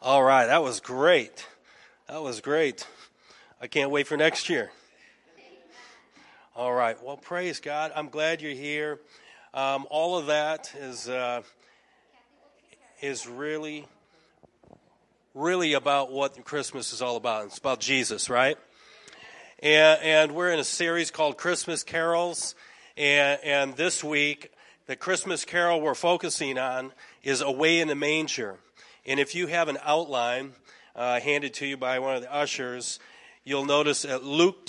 All right, that was great. That was great. I can't wait for next year. All right, well, praise God. I'm glad you're here. All of that is really about what Christmas is all about. It's about Jesus, right? And we're in a series called Christmas Carols. And this week, the Christmas carol we're focusing on is Away in the Manger. And if you have an outline handed to you by one of the ushers, you'll notice at Luke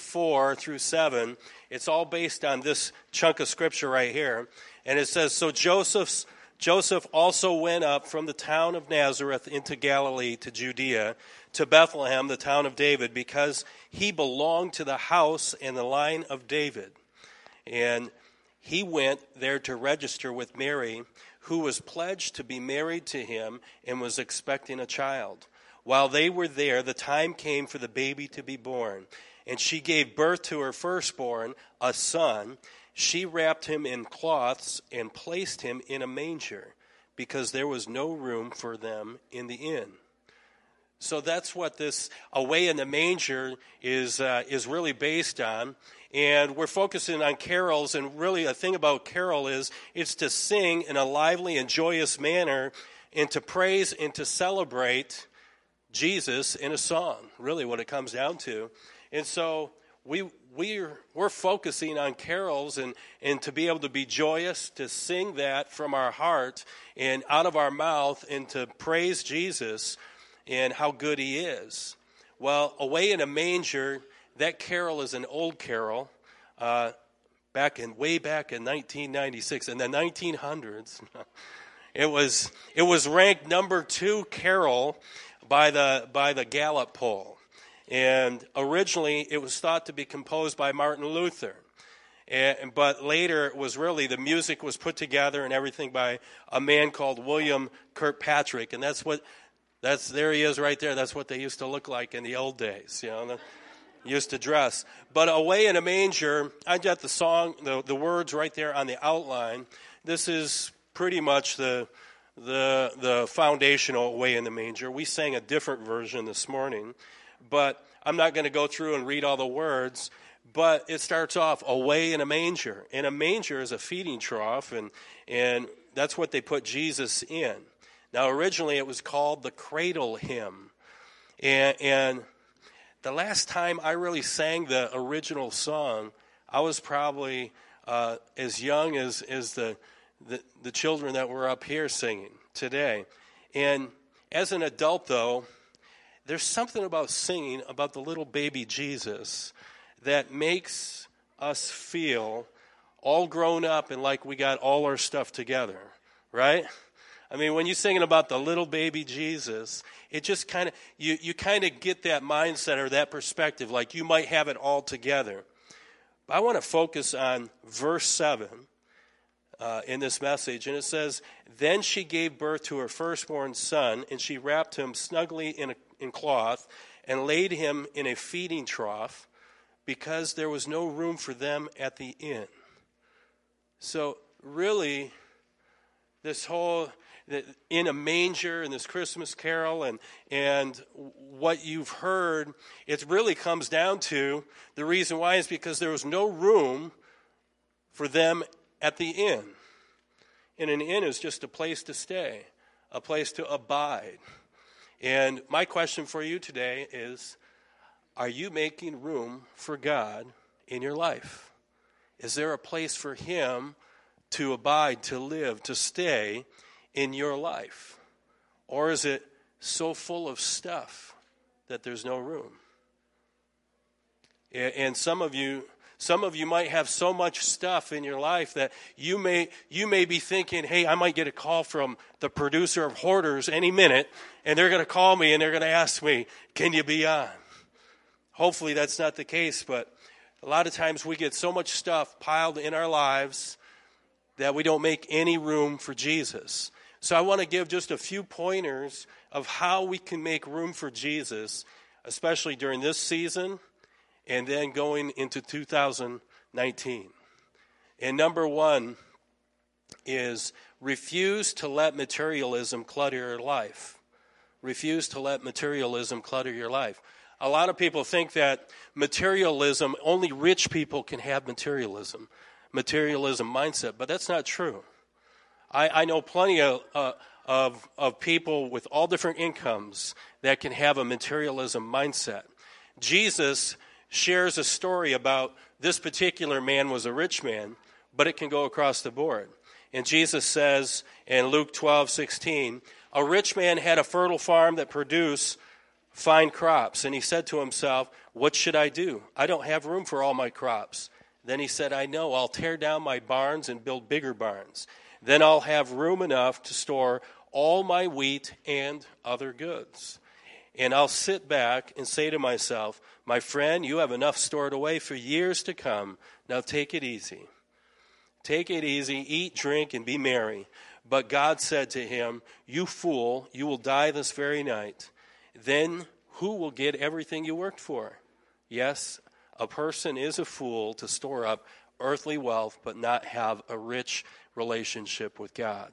2:4-7, it's all based on this chunk of scripture right here. And it says, So Joseph also went up from the town of Nazareth into Galilee to Judea, to Bethlehem, the town of David, because he belonged to the house and the line of David. And he went there to register with Mary, who was pledged to be married to him and was expecting a child. While they were there, the time came for the baby to be born. And she gave birth to her firstborn, a son. She wrapped him in cloths and placed him in a manger, because there was no room for them in the inn. So that's what this Away in the Manger is really based on. And we're focusing on carols, and really a thing about carol is it's to sing in a lively and joyous manner and to praise and to celebrate Jesus in a song, really what it comes down to. And so we're focusing on carols and to be able to be joyous, to sing that from our heart and out of our mouth and to praise Jesus and how good he is. Well, Away in a Manger, that carol is an old carol, way back in 1996, in the 1900s. It was ranked number 2 carol by the Gallup poll, and originally it was thought to be composed by Martin Luther, but later it was really the music was put together and everything by a man called William Kirkpatrick, and there he is right there. That's what they used to look like in the old days, used to dress. But Away in a Manger, I got the song, the words right there on the outline. This is pretty much the foundational Away in the Manger. We sang a different version this morning, but I'm not going to go through and read all the words. But it starts off Away in a Manger, and a manger is a feeding trough, and that's what they put Jesus in. Now, originally it was called the Cradle Hymn, and the last time I really sang the original song, I was probably as young as the children that were up here singing today. And as an adult, though, there's something about singing about the little baby Jesus that makes us feel all grown up and like we got all our stuff together, right? I mean, when you're singing about the little baby Jesus, it just kind of, you kind of get that mindset or that perspective, like you might have it all together. But I want to focus on verse 7 in this message, and it says, Then she gave birth to her firstborn son, and she wrapped him snugly in cloth and laid him in a feeding trough, because there was no room for them at the inn. So really, this whole in a manger and this Christmas carol and what you've heard, it really comes down to the reason why is because there was no room for them at the inn. And an inn is just a place to stay, a place to abide. And my question for you today is, are you making room for God in your life? Is there a place for him to abide, to live, to stay in your life? Or is it so full of stuff that there's no room? And some of you might have so much stuff in your life that you may be thinking, hey, I might get a call from the producer of Hoarders any minute, and they're going to call me and they're going to ask me, can you be on? Hopefully that's not the case, but a lot of times we get so much stuff piled in our lives that we don't make any room for Jesus. So I want to give just a few pointers of how we can make room for Jesus, especially during this season and then going into 2019. And number 1 is refuse to let materialism clutter your life. Refuse to let materialism clutter your life. A lot of people think that materialism, only rich people can have materialism mindset, but that's not true. I know plenty of people with all different incomes that can have a materialism mindset. Jesus shares a story about this particular man was a rich man, but it can go across the board. And Jesus says in Luke 12:16, a rich man had a fertile farm that produced fine crops. And he said to himself, what should I do? I don't have room for all my crops. Then he said, I know, I'll tear down my barns and build bigger barns. Then I'll have room enough to store all my wheat and other goods. And I'll sit back and say to myself, my friend, you have enough stored away for years to come. Now take it easy. Take it easy, eat, drink, and be merry. But God said to him, you fool, you will die this very night. Then who will get everything you worked for? Yes, a person is a fool to store up earthly wealth, but not have a rich relationship with God.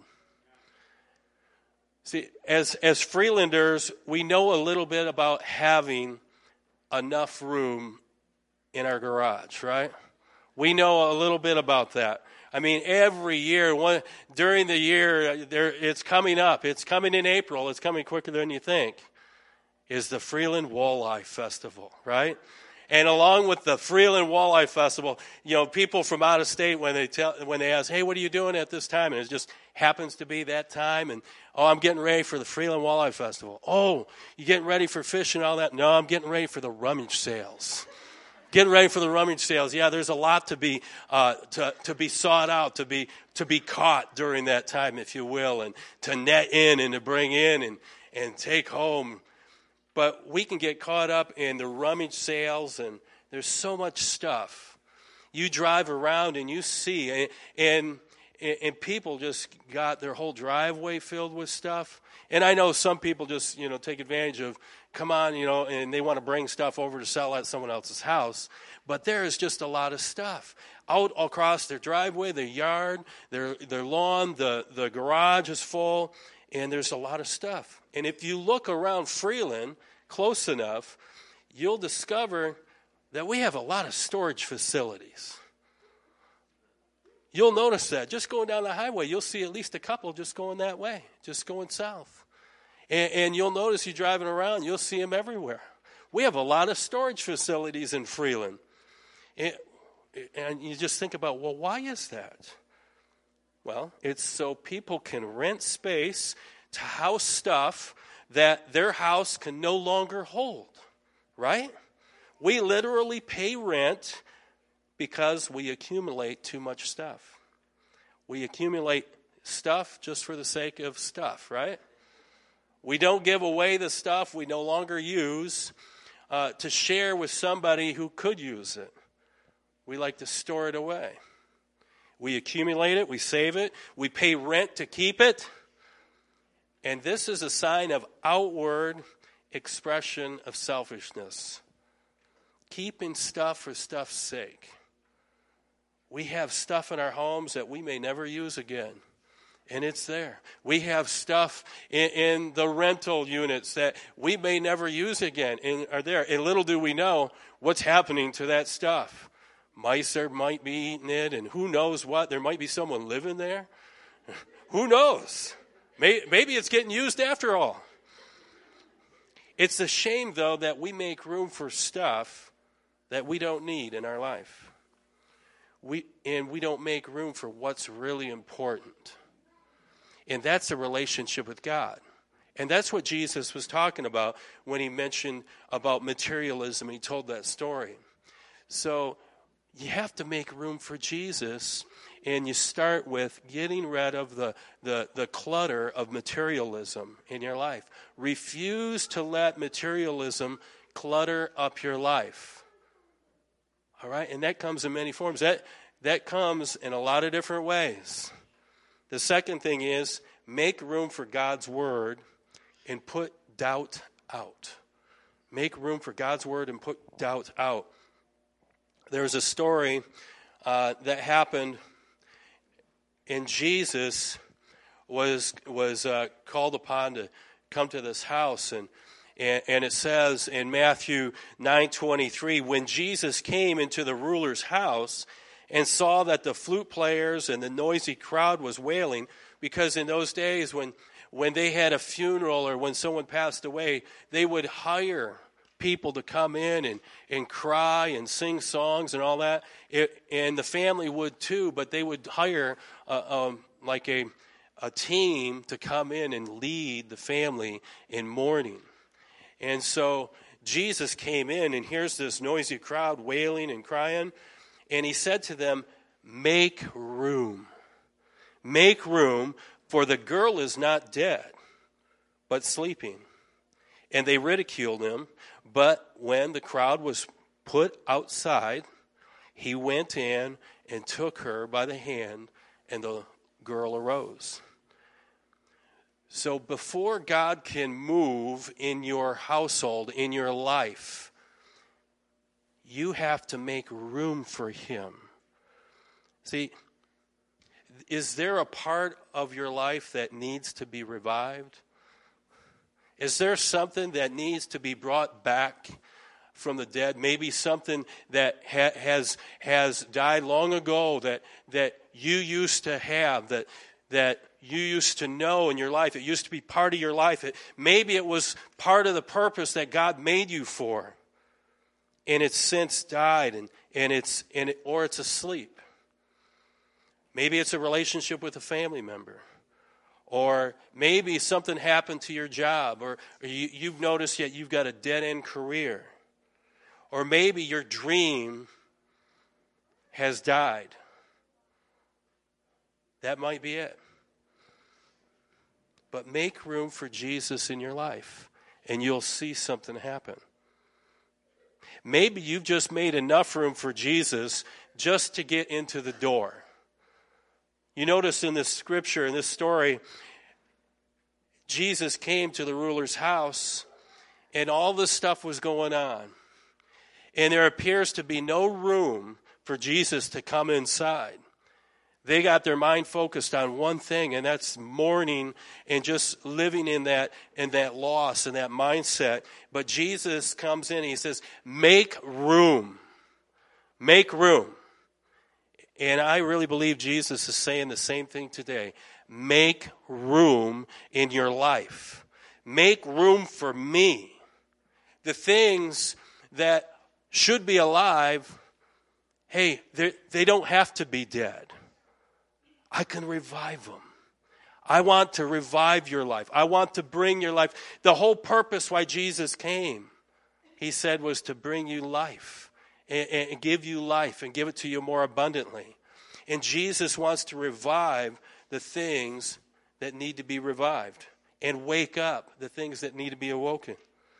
See, as Freelanders, we know a little bit about having enough room in our garage, right? We know a little bit about that. I mean, every year, during the year, it's coming up. It's coming in April. It's coming quicker than you think. Is the Freeland Walleye Festival, right? And along with the Freeland Walleye Festival, people from out of state, when they ask, hey, what are you doing at this time? And it just happens to be that time. And, I'm getting ready for the Freeland Walleye Festival. Oh, you getting ready for fishing and all that? No, I'm getting ready for the rummage sales. Getting ready for the rummage sales. Yeah, there's a lot to be sought out, to be caught during that time, if you will, and to net in and to bring in and take home. But we can get caught up in the rummage sales, and there's so much stuff. You drive around and you see, and people just got their whole driveway filled with stuff. And I know some people just, take advantage of, come on, and they want to bring stuff over to sell at someone else's house. But there is just a lot of stuff out across their driveway, their yard, their lawn, the garage is full, and there's a lot of stuff. And if you look around Freeland close enough, you'll discover that we have a lot of storage facilities. You'll notice that. Just going down the highway, you'll see at least a couple just going that way, just going south. And you'll notice you driving around, you'll see them everywhere. We have a lot of storage facilities in Freeland. And you just think about, well, why is that? Well, it's so people can rent space to house stuff that their house can no longer hold, right? We literally pay rent because we accumulate too much stuff. We accumulate stuff just for the sake of stuff, right? We don't give away the stuff we no longer use to share with somebody who could use it. We like to store it away. We accumulate it, we save it, we pay rent to keep it. And this is a sign of outward expression of selfishness. Keeping stuff for stuff's sake. We have stuff in our homes that we may never use again. And it's there. We have stuff in the rental units that we may never use again and are there. And little do we know what's happening to that stuff. Mice might be eating it, and who knows what. There might be someone living there. Who knows? Maybe it's getting used after all. It's a shame, though, that we make room for stuff that we don't need in our life. We don't make room for what's really important. And that's a relationship with God. And that's what Jesus was talking about when he mentioned about materialism. He told that story. So you have to make room for Jesus, and you start with getting rid of the clutter of materialism in your life. Refuse to let materialism clutter up your life. All right? And that comes in many forms. That comes in a lot of different ways. The second thing is make room for God's word and put doubt out. Make room for God's word and put doubt out. There's a story that happened, and Jesus was called upon to come to this house. And it says in Matthew 9:23, when Jesus came into the ruler's house and saw that the flute players and the noisy crowd was wailing, because in those days when they had a funeral or when someone passed away, they would hire people to come in and cry and sing songs and all that. And the family would too, but they would hire like a team to come in and lead the family in mourning. And so Jesus came in, and here's this noisy crowd wailing and crying. And he said to them, make room. Make room, for the girl is not dead, but sleeping. And they ridiculed him. But when the crowd was put outside, he went in and took her by the hand, and the girl arose. So before God can move in your household, in your life, you have to make room for him. See, is there a part of your life that needs to be revived? Is there something that needs to be brought back from the dead? Maybe something that has died long ago that you used to have, that you used to know in your life. It used to be part of your life. Maybe it was part of the purpose that God made you for, and it's since died, or it's asleep. Maybe it's a relationship with a family member. Or maybe something happened to your job, or you've noticed yet you've got a dead-end career. Or maybe your dream has died. That might be it. But make room for Jesus in your life, and you'll see something happen. Maybe you've just made enough room for Jesus just to get into the door. You notice in this scripture, in this story, Jesus came to the ruler's house, and all this stuff was going on. And there appears to be no room for Jesus to come inside. They got their mind focused on one thing, and that's mourning and just living in that loss and that mindset. But Jesus comes in and he says, make room. Make room. And I really believe Jesus is saying the same thing today. Make room in your life. Make room for me. The things that should be alive, hey, they don't have to be dead. I can revive them. I want to revive your life. I want to bring your life. The whole purpose why Jesus came, he said, was to bring you life and give you life and give it to you more abundantly. And Jesus wants to revive the things that need to be revived and wake up the things that need to be awoken.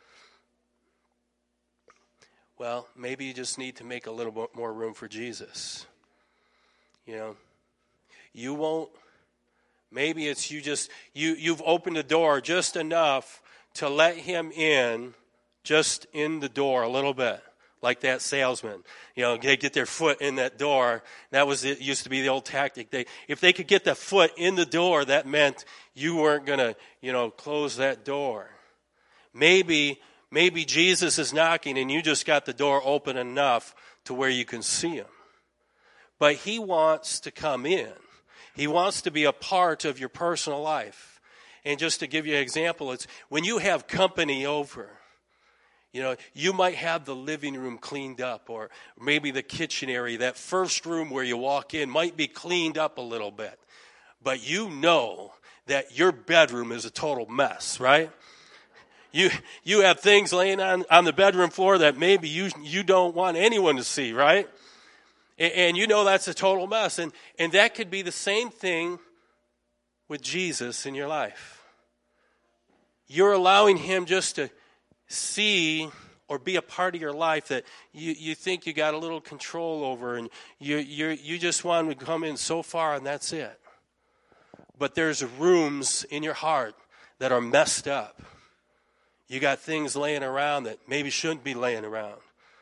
Well, maybe you just need to make a little bit more room for Jesus. You know, you won't, maybe it's you've opened the door just enough to let him in, just in the door a little bit. Like that salesman, they get their foot in that door. That was it. Used to be the old tactic. If they could get the foot in the door, that meant you weren't gonna, close that door. Maybe Jesus is knocking, and you just got the door open enough to where you can see him. But he wants to come in. He wants to be a part of your personal life. And just to give you an example, it's when you have company over. You might have the living room cleaned up, or maybe the kitchen area, that first room where you walk in might be cleaned up a little bit. But you know that your bedroom is a total mess, right? You have things laying on the bedroom floor that maybe you don't want anyone to see, right? And you know that's a total mess. And that could be the same thing with Jesus in your life. You're allowing him just to see or be a part of your life that you think you got a little control over, and you just want to come in so far, and that's it. But there's rooms in your heart that are messed up. You got things laying around that maybe shouldn't be laying around.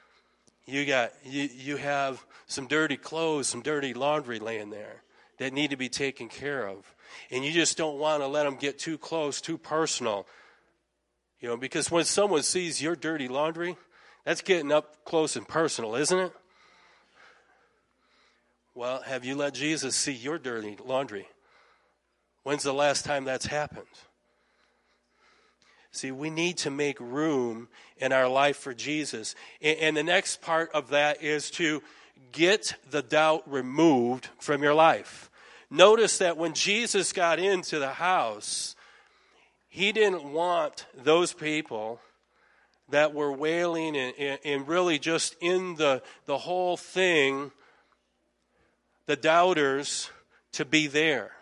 You have some dirty clothes, some dirty laundry laying there that need to be taken care of. And you just don't want to let them get too close, too personal. Because when someone sees your dirty laundry, that's getting up close and personal, isn't it? Well, have you let Jesus see your dirty laundry? When's the last time that's happened? See, we need to make room in our life for Jesus. And the next part of that is to get the doubt removed from your life. Notice that when Jesus got into the house, he didn't want those people that were wailing and really just in the whole thing, the doubters, to be there.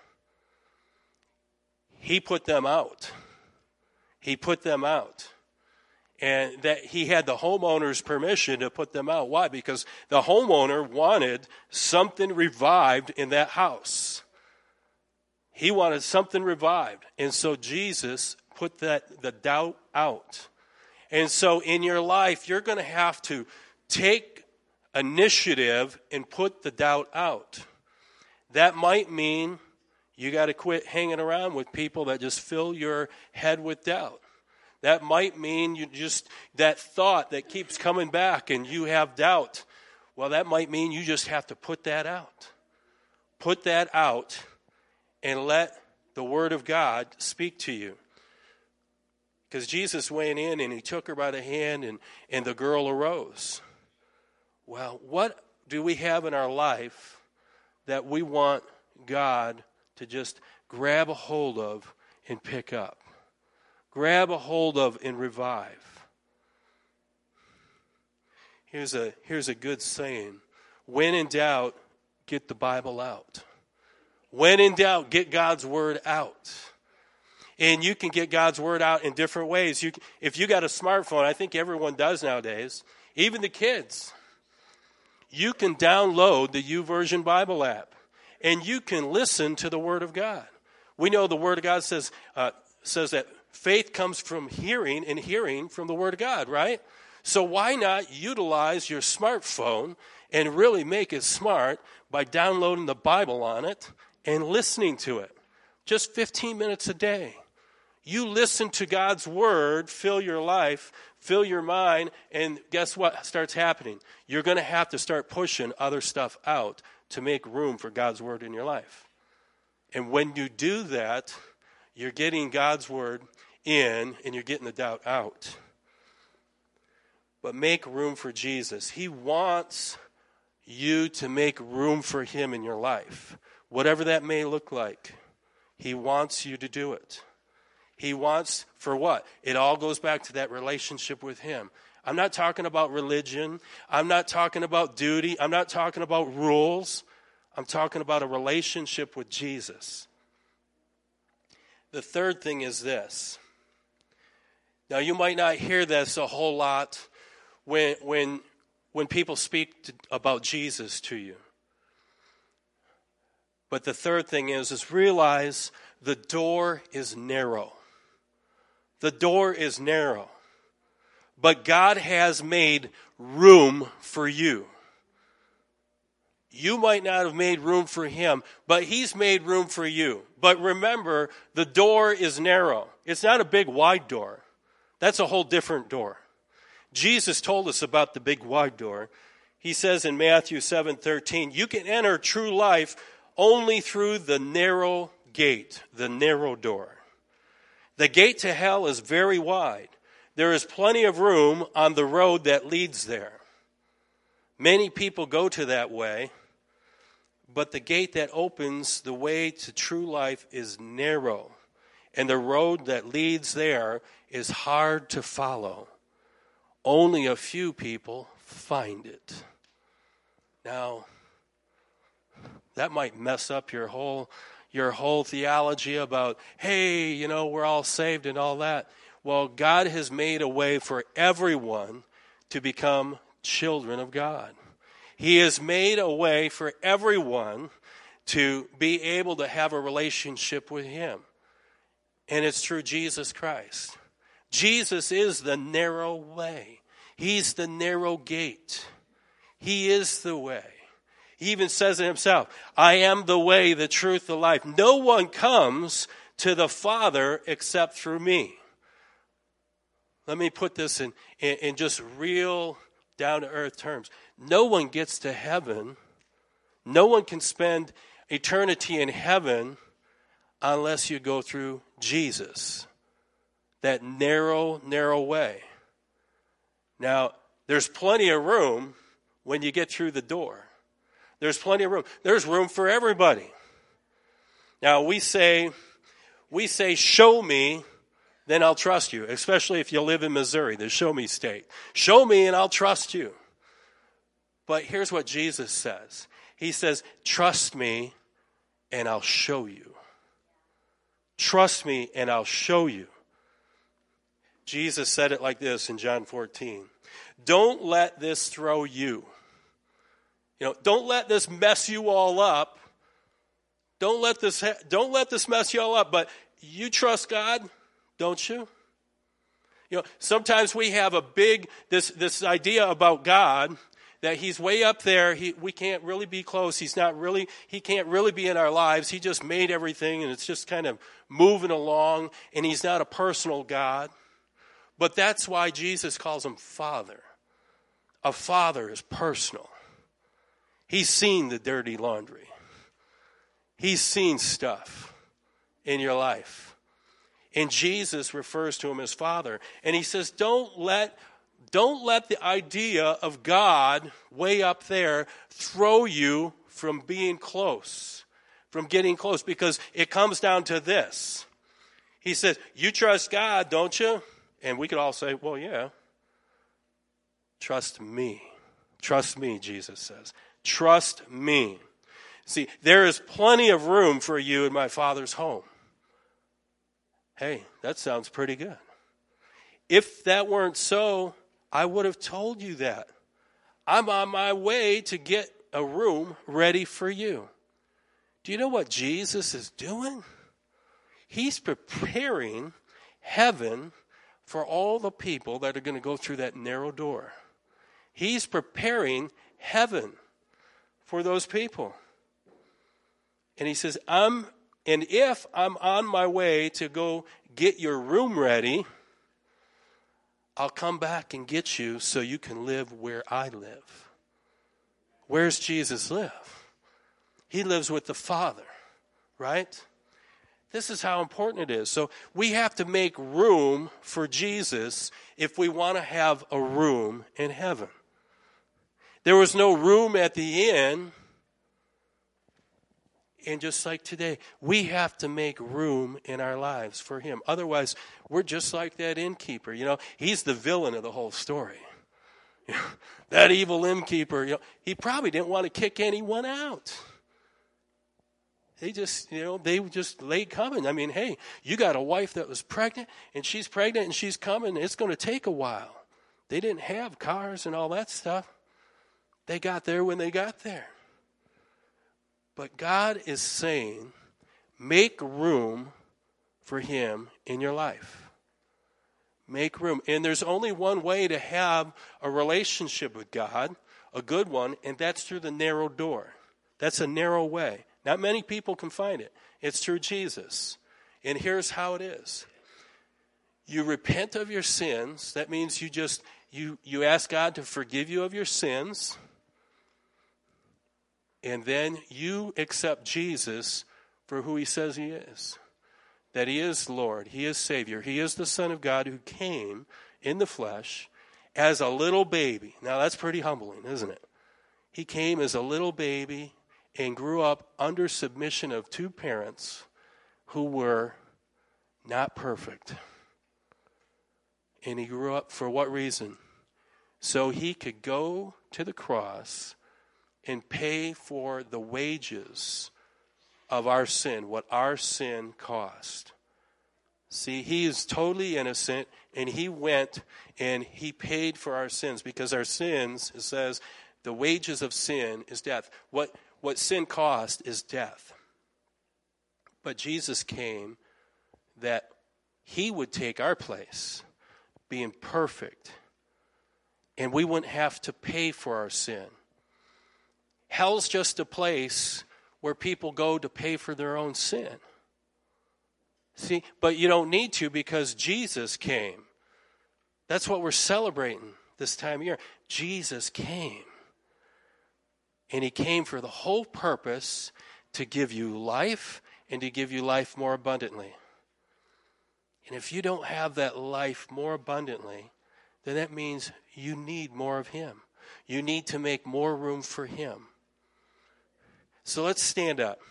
He put them out. He put them out. And that he had the homeowner's permission to put them out. Why? Because the homeowner wanted something revived in that house. He wanted something revived. And so Jesus put the doubt out. And so in your life, you're going to have to take initiative and put the doubt out. That might mean you got to quit hanging around with people that just fill your head with doubt. That might mean that thought that keeps coming back and you have doubt. Well, that might mean you just have to put that out. Put that out and let the Word of God speak to you. Because Jesus went in and he took her by the hand and the girl arose. Well, what do we have in our life that we want God to just grab a hold of and pick up? Grab a hold of and revive. Here's a good saying. When in doubt, get the Bible out. When in doubt, get God's Word out. And you can get God's Word out in different ways. If you got a smartphone, I think everyone does nowadays, even the kids, you can download the YouVersion Bible app, and you can listen to the Word of God. We know the Word of God says that faith comes from hearing, and hearing from the Word of God, right? So why not utilize your smartphone and really make it smart by downloading the Bible on it and listening to it? Just 15 minutes a day. You listen to God's Word, fill your life, fill your mind, and guess what starts happening? You're going to have to start pushing other stuff out to make room for God's Word in your life. And when you do that, you're getting God's Word in and you're getting the doubt out. But make room for Jesus. He wants you to make room for Him in your life. Whatever that may look like, He wants you to do it. He wants, for what? It all goes back to that relationship with Him. I'm not talking about religion. I'm not talking about duty. I'm not talking about rules. I'm talking about a relationship with Jesus. The third thing is this. Now, you might not hear this a whole lot when people speak about Jesus to you. But the third thing is realize the door is narrow. The door is narrow. But God has made room for you. You might not have made room for Him, but He's made room for you. But remember, the door is narrow. It's not a big wide door. That's a whole different door. Jesus told us about the big wide door. He says in Matthew 7:13, you can enter true life only through the narrow gate, the narrow door. The gate to hell is very wide. There is plenty of room on the road that leads there. Many people go to that way, but the gate that opens the way to true life is narrow, and the road that leads there is hard to follow. Only a few people find it. Now, that might mess up your whole theology about, hey, we're all saved and all that. Well, God has made a way for everyone to become children of God. He has made a way for everyone to be able to have a relationship with Him. And it's through Jesus Christ. Jesus is the narrow way. He's the narrow gate. He is the way. He even says it Himself, I am the way, the truth, the life. No one comes to the Father except through me. let me put this in just real down-to-earth terms. No one gets to heaven, no one can spend eternity in heaven unless you go through Jesus. That narrow, narrow way. Now, there's plenty of room when you get through the door. There's plenty of room. There's room for everybody. Now, we say, show me, then I'll trust you, especially if you live in Missouri, the show me state. Show me and I'll trust you. But here's what Jesus says. He says, trust me and I'll show you. Trust me and I'll show you. Jesus said it like this in John 14. Don't let this throw you. Don't let this mess you all up. Don't let this mess you all up. But you trust God, don't you? Sometimes we have this idea about God that he's way up there. We can't really be close. He can't really be in our lives. He just made everything and it's just kind of moving along, and he's not a personal God. But that's why Jesus calls him Father. A father is personal. He's seen the dirty laundry. He's seen stuff in your life. And Jesus refers to him as Father. And he says, don't let the idea of God way up there throw you from being close, from getting close, because it comes down to this. He says, you trust God, don't you? And we could all say, well, yeah. Trust me. Trust me, Jesus says. Trust me. See, there is plenty of room for you in my Father's home. Hey, that sounds pretty good. If that weren't so, I would have told you that. I'm on my way to get a room ready for you. Do you know what Jesus is doing? He's preparing heaven for all the people that are going to go through that narrow door. He's preparing heaven for those people. And he says, if I'm on my way to go get your room ready, I'll come back and get you so you can live where I live. Where's Jesus live? He lives with the Father, right? This is how important it is. So we have to make room for Jesus if we want to have a room in heaven. There was no room at the inn. And just like today, we have to make room in our lives for him. Otherwise, we're just like that innkeeper. He's the villain of the whole story. That evil innkeeper, he probably didn't want to kick anyone out. They just laid coming. I mean, hey, you got a wife that was pregnant, and she's coming. It's going to take a while. They didn't have cars and all that stuff. They got there when they got there. But God is saying, make room for him in your life. Make room. And there's only one way to have a relationship with God, a good one, and that's through the narrow door. That's a narrow way. Not many people can find it. It's through Jesus. And here's how it is. You repent of your sins. That means you ask God to forgive you of your sins. And then you accept Jesus for who he says he is. That he is Lord, he is Savior, he is the Son of God who came in the flesh as a little baby. Now that's pretty humbling, isn't it? He came as a little baby and grew up under submission of two parents who were not perfect. And he grew up for what reason? So he could go to the cross and pay for the wages of our sin, what our sin cost. See, he is totally innocent, and he went and he paid for our sins, because our sins, it says, the wages of sin is death. What sin cost is death. But Jesus came that he would take our place, being perfect, and we wouldn't have to pay for our sin. Hell's just a place where people go to pay for their own sin. See, but you don't need to, because Jesus came. That's what we're celebrating this time of year. Jesus came. And he came for the whole purpose to give you life and to give you life more abundantly. And if you don't have that life more abundantly, then that means you need more of him. You need to make more room for him. So let's stand up.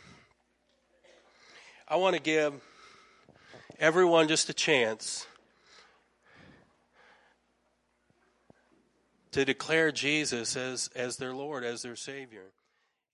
I want to give everyone just a chance to declare Jesus as their Lord, as their Savior.